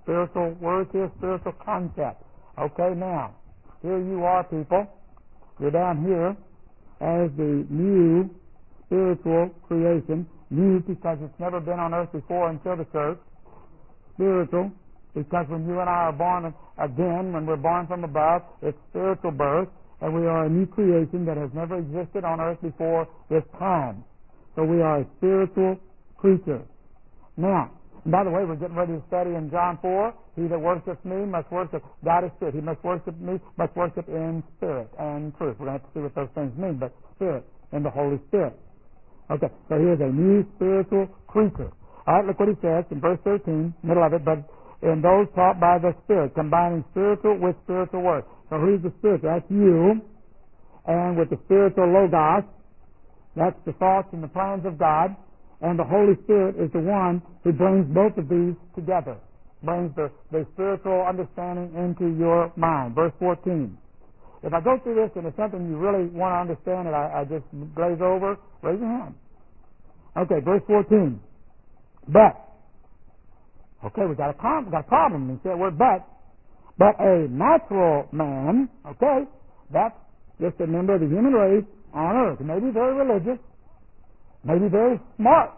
Spiritual words here, spiritual concept. Okay, now, here you are, people. You're down here as the new spiritual creation. New because it's never been on earth before until the church. Spiritual because when you and I are born again, when we're born from above, it's spiritual birth, and we are a new creation that has never existed on earth before this time. So we are a spiritual creature. Now, by the way, we're getting ready to study in John 4. He that worships me must worship God is spirit. He must worship me, must worship in spirit and truth. We're going to have to see what those things mean, but spirit and the Holy Spirit. Okay, so here's a new spiritual creature. All right, look what he says in verse 13, middle of it, but in those taught by the Spirit, combining spiritual with spiritual word. So who's the Spirit? That's you. And with the spiritual logos, that's the thoughts and the plans of God. And the Holy Spirit is the one who brings both of these together, brings the spiritual understanding into your mind. Verse 14. If I go through this and it's something you really want to understand and I just glaze over, raise your hand. Okay, verse 14. But, okay, we got a problem. You say that word but a natural man, okay, that's just a member of the human race on earth. Maybe very religious, maybe very smart,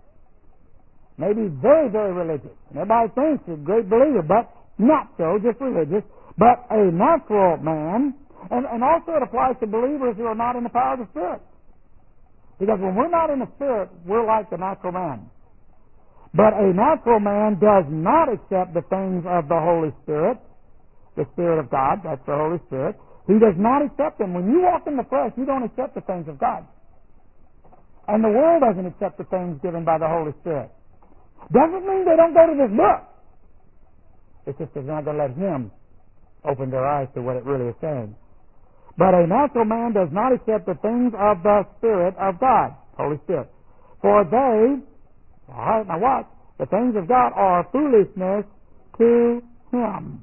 maybe very, very religious. And everybody thinks he's a great believer, but not so, just religious. But a natural man, and also it applies to believers who are not in the power of the Spirit. Because when we're not in the Spirit, we're like the natural man. But a natural man does not accept the things of the Holy Spirit, the Spirit of God, that's the Holy Spirit. He does not accept them. When you walk in the flesh, you don't accept the things of God. And the world doesn't accept the things given by the Holy Spirit. Doesn't mean they don't go to this book. It's just they're not going to let Him open their eyes to what it really is saying. But a natural man does not accept the things of the Spirit of God, Holy Spirit. For they, all right, now watch, the things of God are foolishness to him.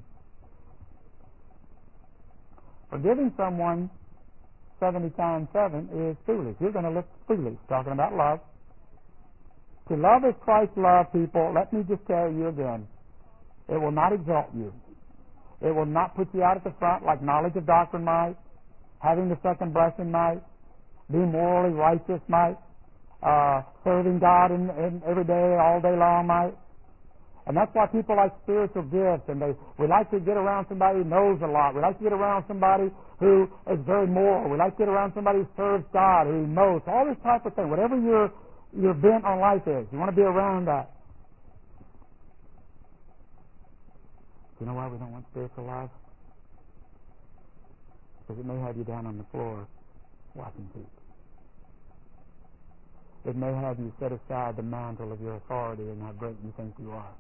Forgiving someone 70 times 7 is foolish. You're going to look foolish, talking about love. To love as Christ loved people, let me just tell you again, it will not exalt you. It will not put you out at the front like knowledge of doctrine might, having the second blessing might, being morally righteous might, serving God in every day, all day long might. And that's why people like spiritual gifts, and we like to get around somebody who knows a lot. We like to get around somebody who is very moral. We like to get around somebody who serves God, who knows, all this type of thing. Whatever your bent on life is, you want to be around that. You know why we don't want spiritual life? Because it may have you down on the floor watching TV. It may have you set aside the mantle of your authority and how great you think you are.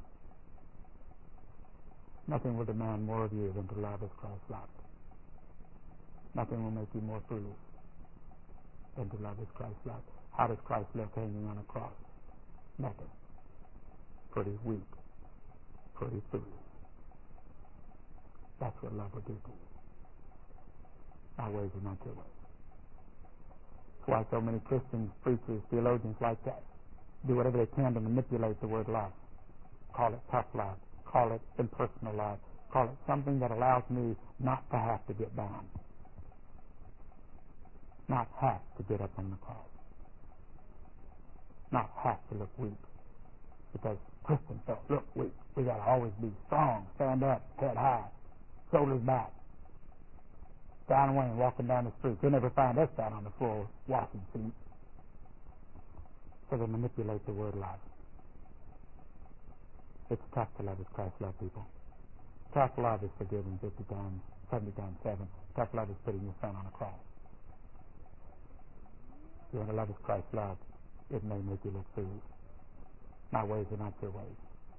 Nothing will demand more of you than to love as Christ loved. Nothing will make you more foolish than to love as Christ loved. How does Christ look hanging on a cross? Nothing. Pretty weak. Pretty foolish. That's what love will do to you. Our ways are not your ways. That's why so many Christians, preachers, theologians like that do whatever they can to manipulate the word love. Call it tough love. Call it impersonal love. Call it something that allows me not to have to get bound. Not have to get up on the cross. Not have to look weak. Because Christians don't look weak. We got to always be strong, stand up, head high, shoulders back. Down away and walking down the street. You'll never find us down on the floor washing feet. So they manipulate the word love. It's tough to love as Christ loved people. Tough love is forgiving 50 times, 70 times 7. Tough love is putting your son on a cross. If you want to love as Christ loved, it may make you look foolish. My ways are not your ways.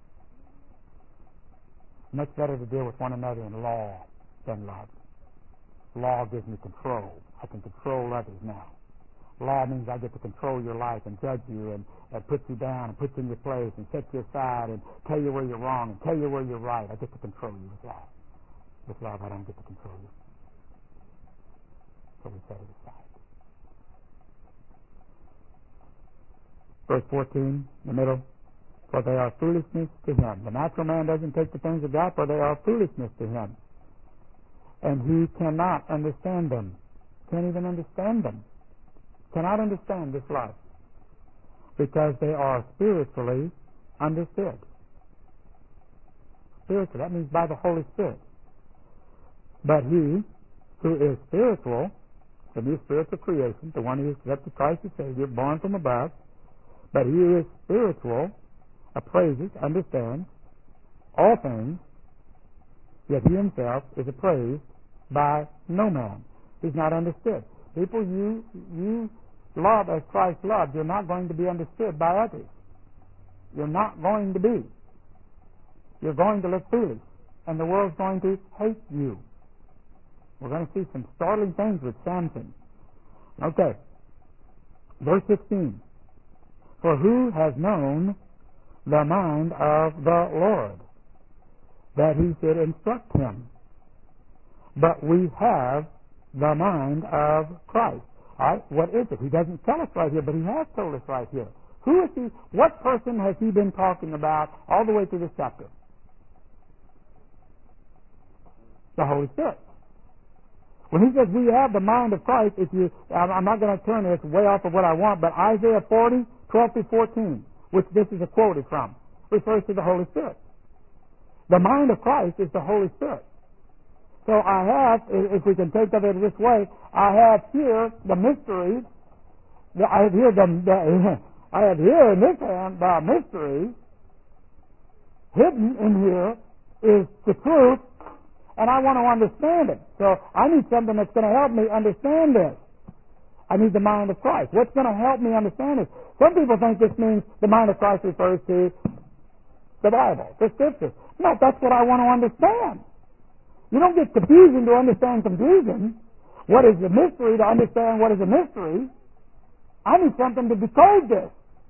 Much better to deal with one another in law than love. Law gives me control. I can control others now. Law means I get to control your life and judge you and put you down and put you in your place and set you aside and tell you where you're wrong and tell you where you're right. I get to control you with law. With love, I don't get to control you. So we set it aside. Verse 14, in the middle. for they are foolishness to him. The natural man doesn't take the things of God, for they are foolishness to him. And he cannot understand them. Can't even understand them. Cannot understand this life. Because they are spiritually understood. Spiritual, that means by the Holy Spirit. But he who is spiritual, the new spiritual creation, the one who is accepted Christ as Savior, born from above, but he who is spiritual, appraises, understands all things, yet he himself is appraised by no man. He's not understood. People you love as Christ loved, you're not going to be understood by others. You're not going to be. You're going to look foolish, and the world's going to hate you. We're going to see some startling things with Samson. Okay. Verse 16. For who has known the mind of the Lord, that he should instruct him? But we have the mind of Christ. All right, what is it? He doesn't tell us right here, but he has told us right here. Who is he? What person has he been talking about all the way through this chapter? The Holy Spirit. When he says we have the mind of Christ, I'm not going to turn this way off of what I want, but Isaiah 40, 12 through 14, which this is a quoted from, refers to the Holy Spirit. The mind of Christ is the Holy Spirit. So I have, if we can think of it this way, I have here the mystery. I have here in this hand the mystery. Hidden in here is the truth, and I want to understand it. So I need something that's going to help me understand this. I need the mind of Christ. What's going to help me understand this? Some people think this means the mind of Christ refers to the Bible, the Scripture. No, that's what I want to understand. You don't get confusion to understand confusion. What is the mystery to understand what is a mystery? I need something to decode this.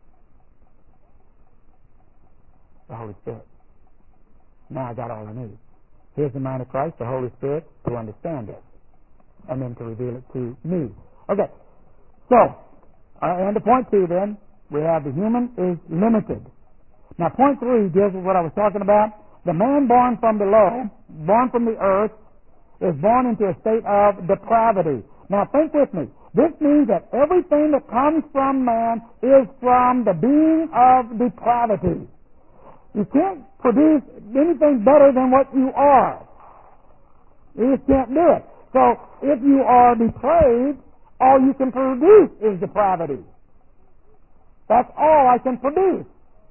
The Holy Spirit. Now I got all I need. Here's the mind of Christ, the Holy Spirit, to understand it, and then to reveal it to me. Okay, so, and to point 2 then, we have the human is limited. Now point 3 deals with what I was talking about. The man born from below, born from the earth, is born into a state of depravity. Now think with me. This means that everything that comes from man is from the being of depravity. You can't produce anything better than what you are. You just can't do it. So if you are depraved, all you can produce is depravity. That's all I can produce.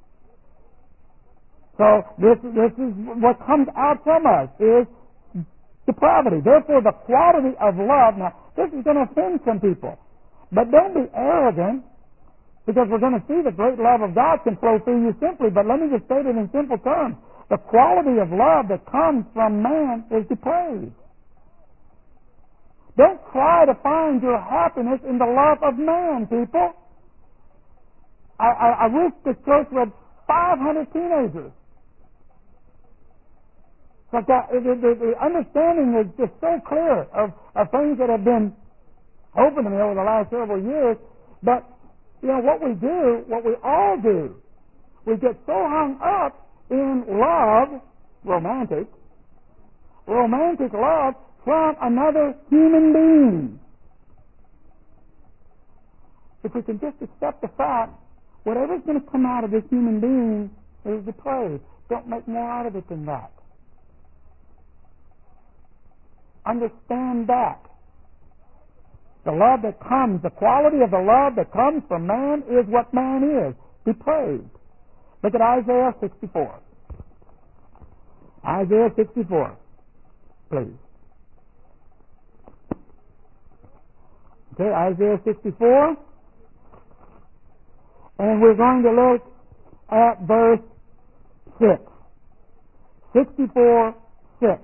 So this is what comes out from us is depravity. Therefore, the quality of love. Now, this is going to offend some people, but don't be arrogant, because we're going to see the great love of God can flow through you simply. But let me just state it in simple terms: the quality of love that comes from man is depraved. Don't try to find your happiness in the love of man, people. I wish the church would 500 teenagers. But the understanding is just so clear of things that have been open to me over the last several years. But, you know, what we all do, we get so hung up in love, romantic love from another human being. If we can just accept the fact, whatever's going to come out of this human being is depraved. Don't make more out of it than that. Understand that. The love that comes, the quality of the love that comes from man is what man is, depraved. Look at Isaiah 64. Isaiah 64, please. Okay, Isaiah 64. And we're going to look at verse 6. 64, 6.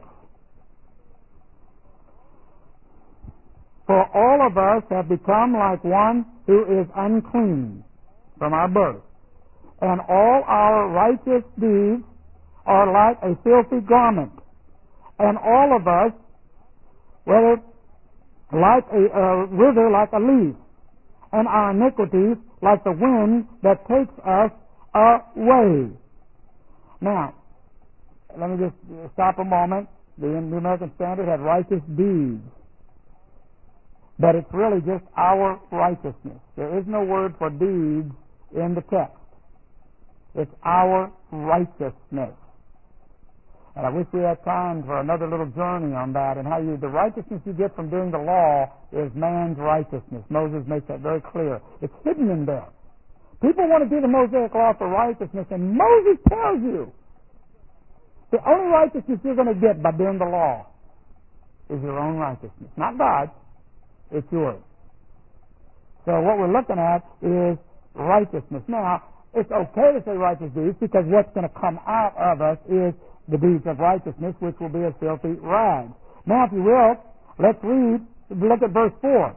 For all of us have become like one who is unclean from our birth, and all our righteous deeds are like a filthy garment, and all of us, whether like wither like a leaf, and our iniquities like the wind that takes us away. Now, let me just stop a moment. The New American Standard had righteous deeds. But it's really just our righteousness. There is no word for deeds in the text. It's our righteousness. And I wish we had time for another little journey on that and how the righteousness you get from doing the law is man's righteousness. Moses makes that very clear. It's hidden in there. People want to do the Mosaic law for righteousness, and Moses tells you the only righteousness you're going to get by doing the law is your own righteousness. Not God's. It's yours. So what we're looking at is righteousness. Now, it's okay to say righteous deeds because what's going to come out of us is the deeds of righteousness, which will be a filthy rags. Now, if you will, let's look at verse 4.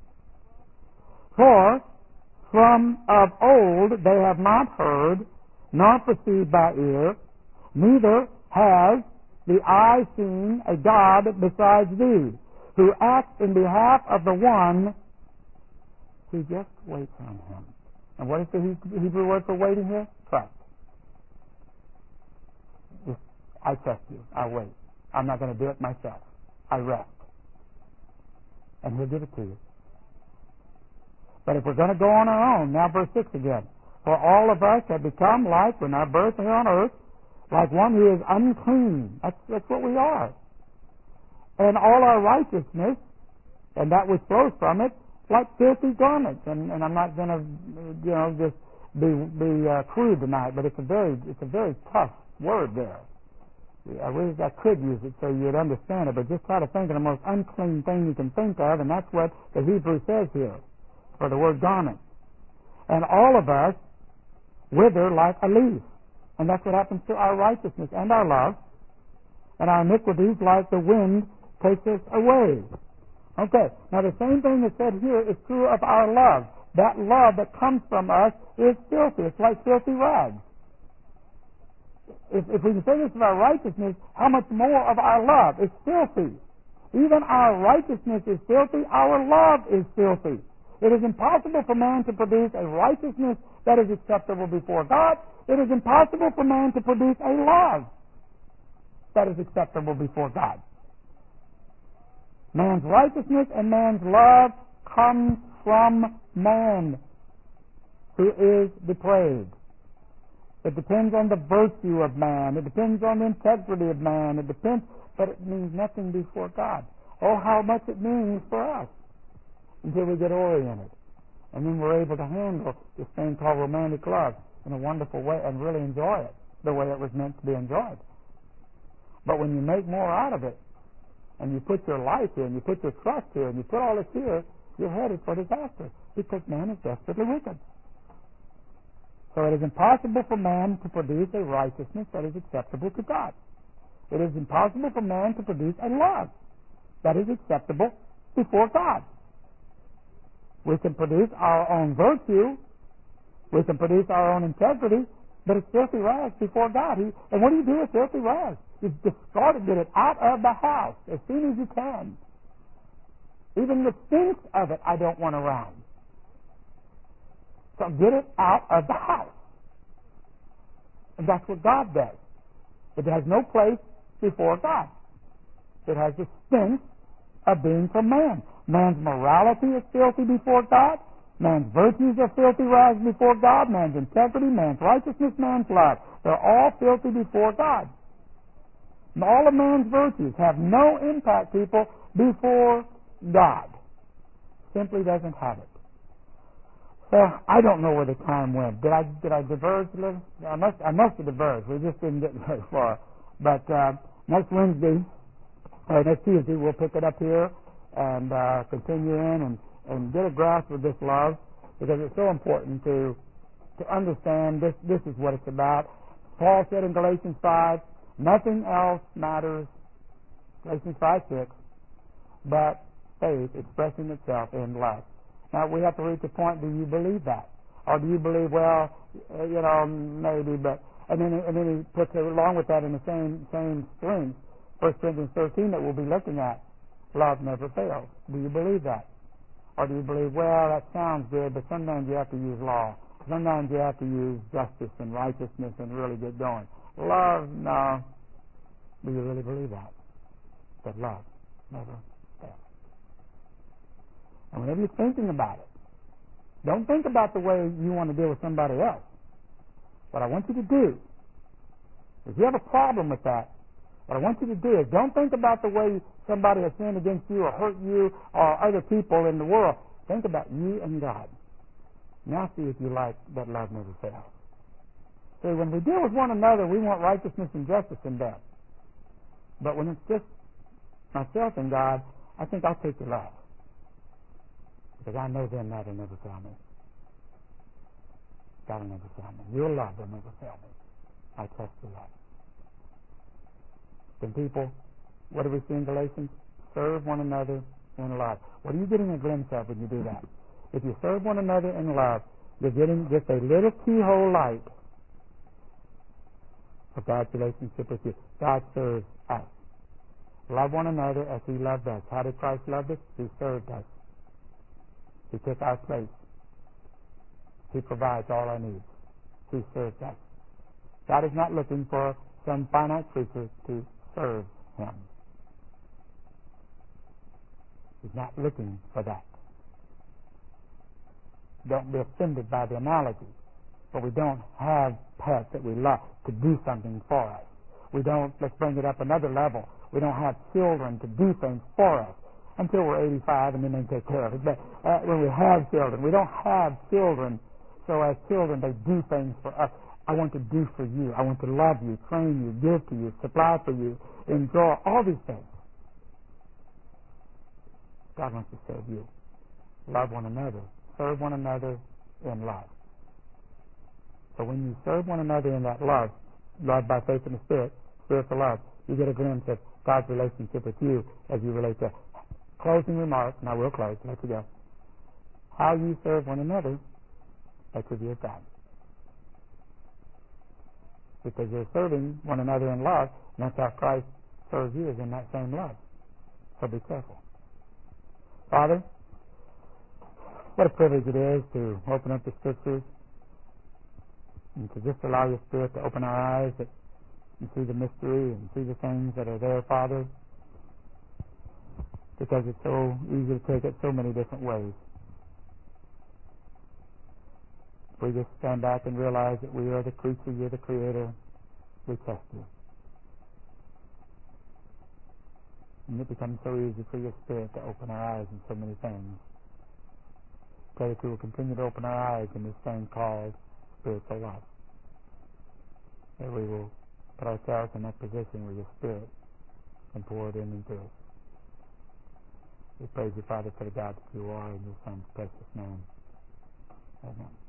For from of old they have not heard, nor perceived by ear, neither has the eye seen a God besides thee, who acts in behalf of the one who just waits on him. And what is the Hebrew word for waiting here? Trust. I trust you. I wait. I'm not going to do it myself. I rest. And he'll give it to you. But if we're going to go on our own, now verse 6 again. For all of us have become like, when our birth here on earth, like one who is unclean. That's what we are. And all our righteousness, and that which flows from it, like filthy garments. And I'm not going to, just be crude tonight, but it's a very tough word there. I wish I could use it so you'd understand it, but just try to think of the most unclean thing you can think of, and that's what the Hebrew says here for the word garment. And all of us wither like a leaf. And that's what happens to our righteousness and our love. And our iniquities, like the wind, takes us away. Okay, now the same thing that's said here is true of our love. That love that comes from us is filthy. It's like filthy rags. If we can say this of our righteousness, how much more of our love is filthy? Even our righteousness is filthy. Our love is filthy. It is impossible for man to produce a righteousness that is acceptable before God. It is impossible for man to produce a love that is acceptable before God. Man's righteousness and man's love comes from man who is depraved. It depends on the virtue of man. It depends on the integrity of man. But it means nothing before God. Oh, how much it means for us until we get oriented. And then we're able to handle this thing called romantic love in a wonderful way and really enjoy it the way it was meant to be enjoyed. But when you make more out of it, and you put your life here, and you put your trust here, and you put all this here, you're headed for disaster because man is desperately wicked. So it is impossible for man to produce a righteousness that is acceptable to God. It is impossible for man to produce a love that is acceptable before God. We can produce our own virtue. We can produce our own integrity, but it's filthy rags before God. And what do you do with filthy rags? You discard it, get it out of the house as soon as you can. Even the stink of it I don't want around. So get it out of the house. And that's what God does. It has no place before God. It has the stench of being from man. Man's morality is filthy before God. Man's virtues are filthy rags before God. Man's integrity, man's righteousness, man's love. They're all filthy before God. And all of man's virtues have no impact, people, before God. Simply doesn't have it. So I don't know where the time went. Did I diverge a little? I must have diverged. We just didn't get very far. But next Tuesday, we'll pick it up here and continue in and get a grasp of this love, because it's so important to understand this is what it's about. Paul said in Galatians 5, nothing else matters, Galatians 5:6, but faith expressing itself in love. Now, we have to reach the point, do you believe that? Or do you believe, well, maybe, but... And then he puts along with that in the same string, 1 Corinthians 13 that we'll be looking at. Love never fails. Do you believe that? Or do you believe, well, that sounds good, but sometimes you have to use law. Sometimes you have to use justice and righteousness and really get going. Love, no. Do you really believe that? That love never fails. And whenever you're thinking about it, don't think about the way you want to deal with somebody else. What I want you to do, if you have a problem with that, what I want you to do is don't think about the way somebody has sinned against you or hurt you or other people in the world. Think about you and God. Now see if you like that love never fails. See, when we deal with one another, we want righteousness and justice in that. But when it's just myself and God, I think I'll take your love. Because I know then that'll never fail me. That'll never fail me. Your love will never fail me. I trust your love. Then people, what do we see in Galatians? Serve one another in love. What are you getting a glimpse of when you do that? If you serve one another in love, you're getting just a little keyhole light of God's relationship with you. God serves us. Love one another as He loved us. How did Christ love us? He served us. He took our place. He provides all our needs. He serves us. God is not looking for some finite creature to serve Him. He's not looking for that. Don't be offended by the analogy. But we don't have pets that we love to do something for us. We don't, let's bring it up another level. We don't have children to do things for us until we're 85 and then they take care of it. But when we have children, we don't have children. So as children, they do things for us. I want to do for you. I want to love you, train you, give to you, supply for you, enjoy all these things. God wants to serve you. Love one another. Serve one another in love. So when you serve one another in that love, love by faith in the Spirit, spiritual love, you get a glimpse of God's relationship with you as you relate to. Closing remarks, and I will close, let you go. How you serve one another, that should be of God. Because you're serving one another in love, and that's how Christ serves you, is in that same love. So be careful. Father, what a privilege it is to open up the Scriptures and to just allow your Spirit to open our eyes and see the mystery and see the things that are there, Father, because it's so easy to take it so many different ways. We just stand back and realize that we are the creature, you're the Creator, we trust you. And it becomes so easy for your Spirit to open our eyes in so many things. Pray that you will continue to open our eyes in this thing called spiritual love. That we will put ourselves in that position where your Spirit can pour it in and through us. We praise you, Father, for the God that you are in your Son's precious name. Amen.